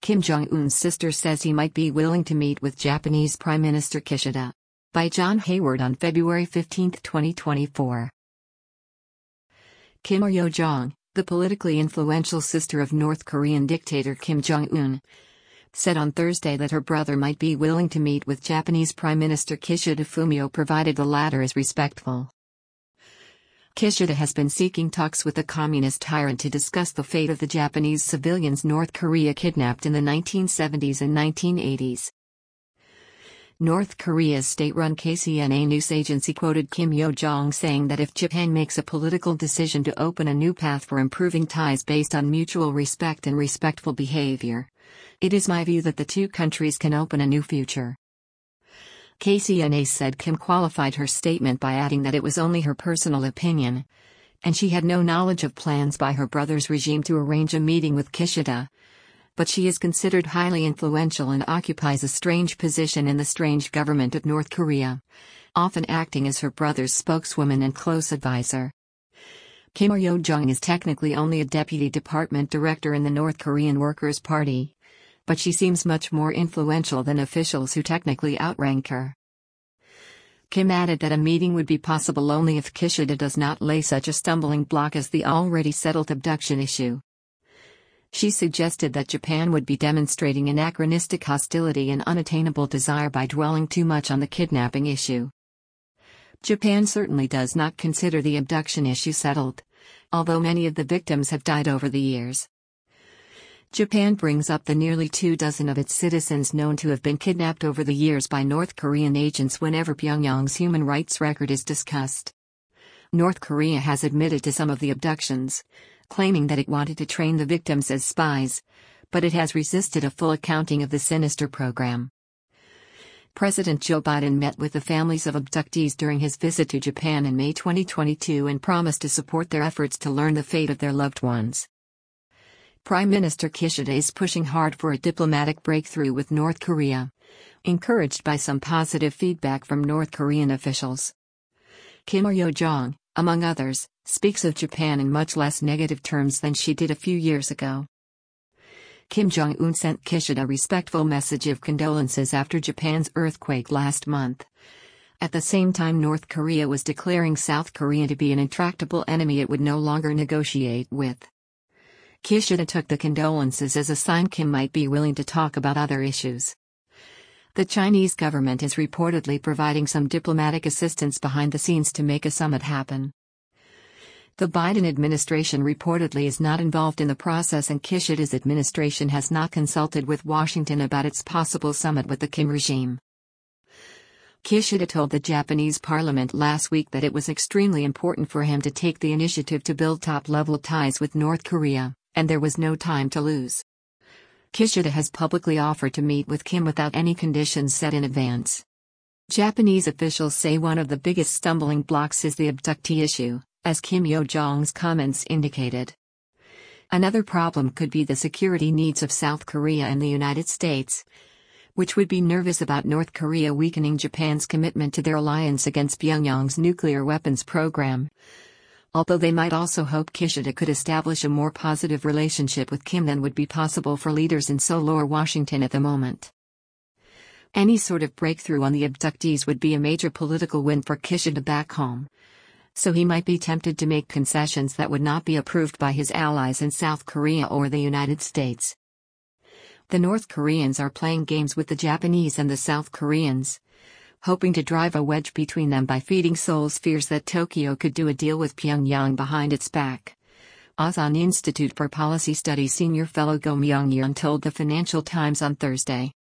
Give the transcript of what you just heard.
Kim Jong-un's sister says he might be willing to meet with Japanese Prime Minister Kishida. By John Hayward on February 15, 2024. Kim Yo-jong, the politically influential sister of North Korean dictator Kim Jong-un, said on Thursday that her brother might be willing to meet with Japanese Prime Minister Kishida Fumio provided the latter is respectful. Kishida has been seeking talks with the communist tyrant to discuss the fate of the Japanese civilians North Korea kidnapped in the 1970s and 1980s. North Korea's state-run KCNA news agency quoted Kim Yo-jong saying that if Japan makes a political decision to open a new path for improving ties based on mutual respect and respectful behavior, it is my view that the two countries can open a new future. KCNA said Kim qualified her statement by adding that it was only her personal opinion, and she had no knowledge of plans by her brother's regime to arrange a meeting with Kishida. But she is considered highly influential and occupies a strange position in the strange government of North Korea, often acting as her brother's spokeswoman and close advisor. Kim Yo-jong is technically only a deputy department director in the North Korean Workers' Party, but she seems much more influential than officials who technically outrank her. Kim added that a meeting would be possible only if Kishida does not lay such a stumbling block as the already settled abduction issue. She suggested that Japan would be demonstrating anachronistic hostility and unattainable desire by dwelling too much on the kidnapping issue. Japan certainly does not consider the abduction issue settled, although many of the victims have died over the years. Japan brings up the nearly 24 of its citizens known to have been kidnapped over the years by North Korean agents whenever Pyongyang's human rights record is discussed. North Korea has admitted to some of the abductions, claiming that it wanted to train the victims as spies, but it has resisted a full accounting of the sinister program. President Joe Biden met with the families of abductees during his visit to Japan in May 2022 and promised to support their efforts to learn the fate of their loved ones. Prime Minister Kishida is pushing hard for a diplomatic breakthrough with North Korea, encouraged by some positive feedback from North Korean officials. Kim Yo-jong, among others, speaks of Japan in much less negative terms than she did a few years ago. Kim Jong-un sent Kishida a respectful message of condolences after Japan's earthquake last month. At the same time, North Korea was declaring South Korea to be an intractable enemy it would no longer negotiate with. Kishida took the condolences as a sign Kim might be willing to talk about other issues. The Chinese government is reportedly providing some diplomatic assistance behind the scenes to make a summit happen. The Biden administration reportedly is not involved in the process, and Kishida's administration has not consulted with Washington about its possible summit with the Kim regime. Kishida told the Japanese parliament last week that it was extremely important for him to take the initiative to build top-level ties with North Korea, and there was no time to lose. Kishida has publicly offered to meet with Kim without any conditions set in advance. Japanese officials say one of the biggest stumbling blocks is the abductee issue, as Kim Yo-jong's comments indicated. Another problem could be the security needs of South Korea and the United States, which would be nervous about North Korea weakening Japan's commitment to their alliance against Pyongyang's nuclear weapons program. Although they might also hope Kishida could establish a more positive relationship with Kim than would be possible for leaders in Seoul or Washington at the moment. Any sort of breakthrough on the abductees would be a major political win for Kishida back home, so he might be tempted to make concessions that would not be approved by his allies in South Korea or the United States. The North Koreans are playing games with the Japanese and the South Koreans, hoping to drive a wedge between them by feeding Seoul's fears that Tokyo could do a deal with Pyongyang behind its back. Asan Institute for Policy Studies senior fellow Go Myung-yeon told the Financial Times on Thursday.